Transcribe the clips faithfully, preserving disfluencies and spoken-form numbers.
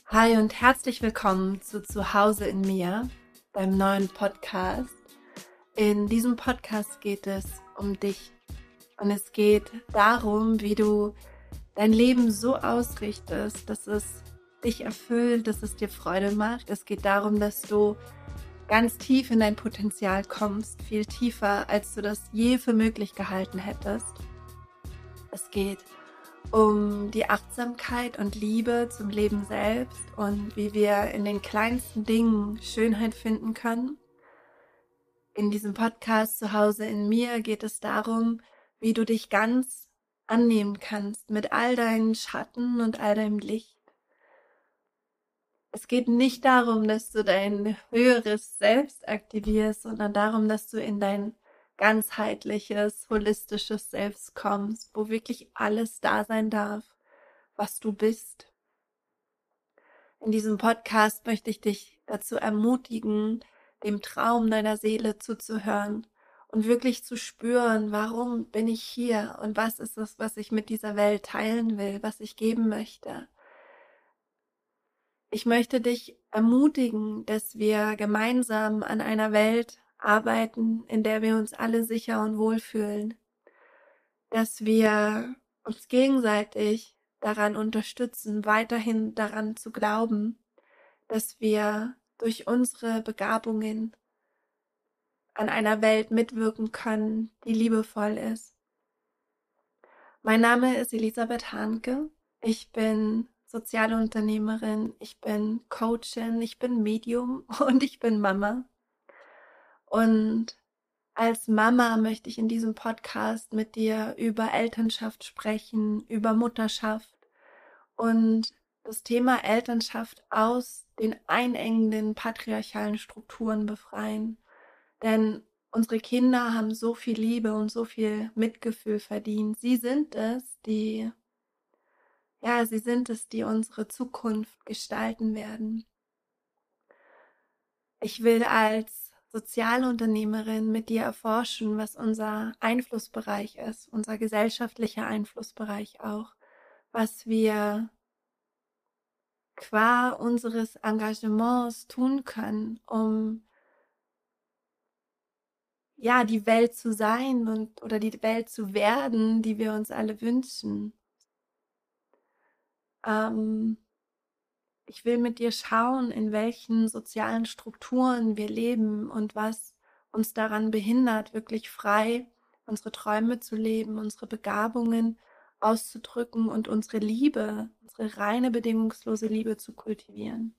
Hi und herzlich willkommen zu Zuhause in mir, beim neuen Podcast. In diesem Podcast geht es um dich und es geht darum, wie du dein Leben so ausrichtest, dass es dich erfüllt, dass es dir Freude macht. Es geht darum, dass du ganz tief in dein Potenzial kommst, viel tiefer, als du das je für möglich gehalten hättest. Es geht um die Achtsamkeit und Liebe zum Leben selbst und wie wir in den kleinsten Dingen Schönheit finden können. In diesem Podcast Zuhause in mir geht es darum, wie du dich ganz annehmen kannst mit all deinen Schatten und all deinem Licht. Es geht nicht darum, dass du dein höheres Selbst aktivierst, sondern darum, dass du in dein ganzheitliches, holistisches Selbst kommst, wo wirklich alles da sein darf, was du bist. In diesem Podcast möchte ich dich dazu ermutigen, dem Traum deiner Seele zuzuhören und wirklich zu spüren, warum bin ich hier und was ist es, was ich mit dieser Welt teilen will, was ich geben möchte. Ich möchte dich ermutigen, dass wir gemeinsam an einer Welt arbeiten, in der wir uns alle sicher und wohl fühlen, dass wir uns gegenseitig daran unterstützen, weiterhin daran zu glauben, dass wir durch unsere Begabungen an einer Welt mitwirken können, die liebevoll ist. Mein Name ist Elisabeth Hahnke. Ich bin Sozialunternehmerin, ich bin Coachin, ich bin Medium und ich bin Mama. Und als Mama möchte ich in diesem Podcast mit dir über Elternschaft sprechen, über Mutterschaft und das Thema Elternschaft aus den einengenden patriarchalen Strukturen befreien. Denn unsere Kinder haben so viel Liebe und so viel Mitgefühl verdient. Sie sind es, die, ja, sie sind es, die unsere Zukunft gestalten werden. Ich will als Sozialunternehmerin mit dir erforschen, was unser Einflussbereich ist, unser gesellschaftlicher Einflussbereich auch, was wir qua unseres Engagements tun können, um ja die Welt zu sein und oder die Welt zu werden, die wir uns alle wünschen. Ähm, ich will mit dir schauen, in welchen sozialen Strukturen wir leben und was uns daran behindert, wirklich frei unsere Träume zu leben, unsere Begabungen auszudrücken und unsere Liebe, unsere reine, bedingungslose Liebe zu kultivieren.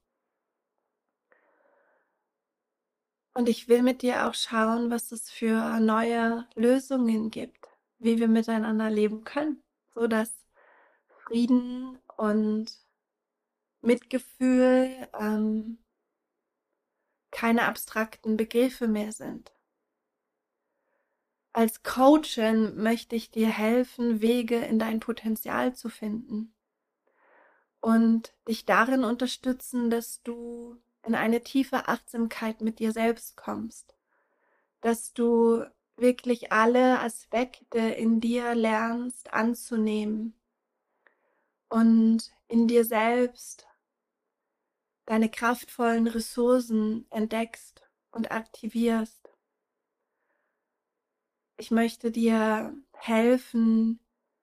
Und ich will mit dir auch schauen, was es für neue Lösungen gibt, wie wir miteinander leben können, so dass Frieden und Mitgefühl ähm, keine abstrakten Begriffe mehr sind. Als Coachin möchte ich dir helfen, Wege in dein Potenzial zu finden und dich darin unterstützen, dass du in eine tiefe Achtsamkeit mit dir selbst kommst, dass du wirklich alle Aspekte in dir lernst anzunehmen und in dir selbst deine kraftvollen Ressourcen entdeckst und aktivierst. Ich möchte dir helfen,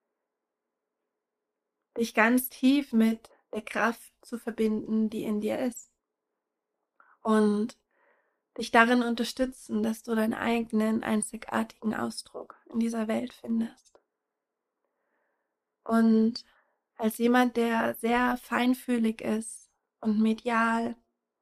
dich ganz tief mit der Kraft zu verbinden, die in dir ist. Und dich darin unterstützen, dass du deinen eigenen einzigartigen Ausdruck in dieser Welt findest. Und als jemand, der sehr feinfühlig ist und medial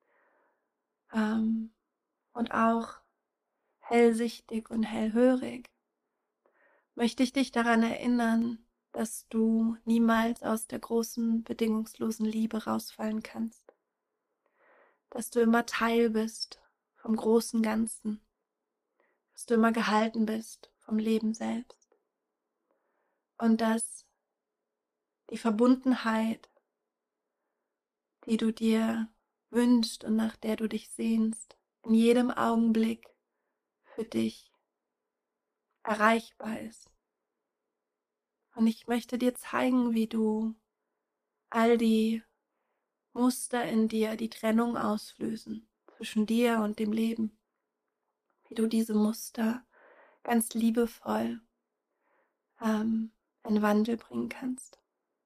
ähm, und auch hellsichtig und hellhörig, möchte ich dich daran erinnern, dass du niemals aus der großen, bedingungslosen Liebe rausfallen kannst. Dass du immer Teil bist vom großen Ganzen. Dass du immer gehalten bist vom Leben selbst. Und dass die Verbundenheit, die du dir wünschst und nach der du dich sehnst, in jedem Augenblick für dich erreichbar ist. Und ich möchte dir zeigen, wie du all die Muster in dir die Trennung auslösen zwischen dir und dem Leben. Wie du diese Muster ganz liebevoll ähm, in Wandel bringen kannst.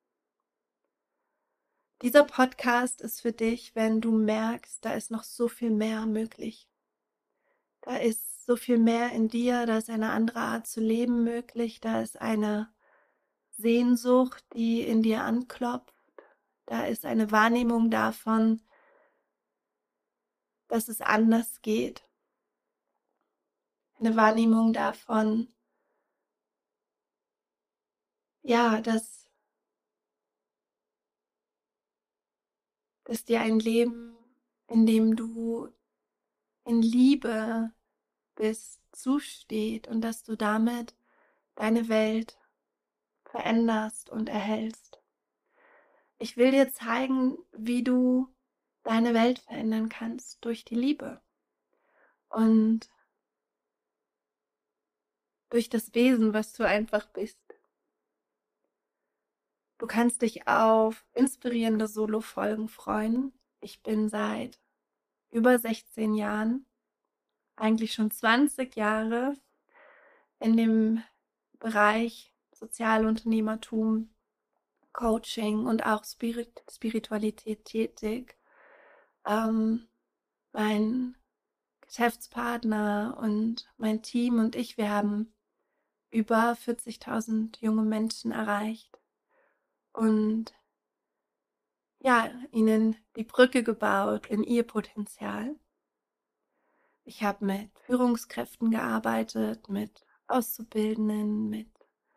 Dieser Podcast ist für dich, wenn du merkst, da ist noch so viel mehr möglich. Da ist so viel mehr in dir, da ist eine andere Art zu leben möglich, da ist eine Sehnsucht, die in dir anklopft, da ist eine Wahrnehmung davon, dass es anders geht. Eine Wahrnehmung davon, ja, dass, dass dir ein Leben, in dem du in Liebe bist, zusteht und dass du damit deine Welt veränderst und erhältst. Ich will dir zeigen, wie du deine Welt verändern kannst durch die Liebe und durch das Wesen, was du einfach bist. Du kannst dich auf inspirierende Solo-Folgen freuen. Ich bin seit über sechzehn Jahren, eigentlich schon zwanzig Jahre in dem Bereich Sozialunternehmertum, Coaching und auch Spirit, Spiritualität tätig. Ähm, mein Geschäftspartner und mein Team und ich, wir haben über vierzigtausend junge Menschen erreicht und ja, ihnen die Brücke gebaut in ihr Potenzial. Ich habe mit Führungskräften gearbeitet, mit Auszubildenden, mit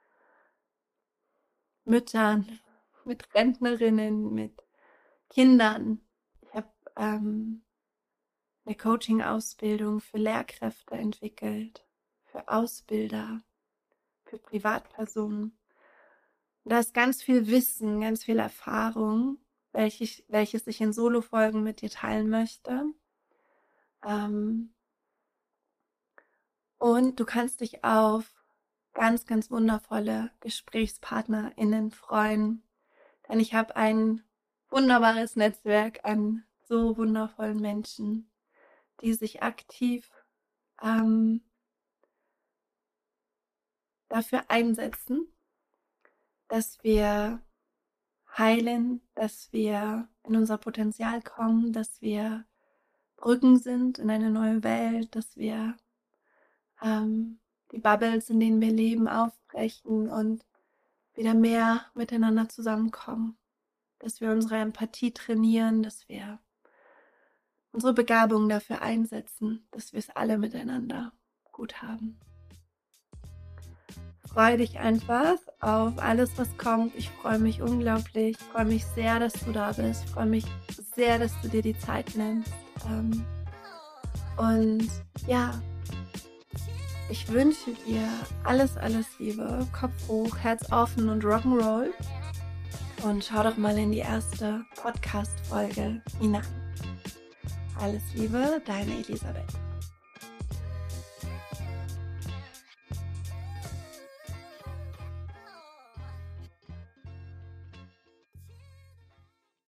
Müttern, mit Rentnerinnen, mit Kindern. Ich habe ähm, eine Coaching-Ausbildung für Lehrkräfte entwickelt, für Ausbilder, für Privatpersonen. Und da ist ganz viel Wissen, ganz viel Erfahrung, welches, welches ich in Solo-Folgen mit dir teilen möchte. Ähm, und du kannst dich auf ganz, ganz wundervolle GesprächspartnerInnen freuen, denn ich habe ein wunderbares Netzwerk an so wundervollen Menschen, die sich aktiv ähm, dafür einsetzen, dass wir heilen, dass wir in unser Potenzial kommen, dass wir Brücken sind in eine neue Welt, dass wir ähm, die Bubbles, in denen wir leben, aufbrechen und wieder mehr miteinander zusammenkommen, dass wir unsere Empathie trainieren, dass wir unsere Begabung dafür einsetzen, dass wir es alle miteinander gut haben. Freue dich einfach auf alles, was kommt. Ich freue mich unglaublich. Ich freue mich sehr, dass du da bist. Ich freue mich sehr, dass du dir die Zeit nimmst. Und ja, ich wünsche dir alles, alles Liebe. Kopf hoch, Herz offen und Rock'n'Roll. Und schau doch mal in die erste Podcast-Folge hinein. Alles Liebe, deine Elisabeth.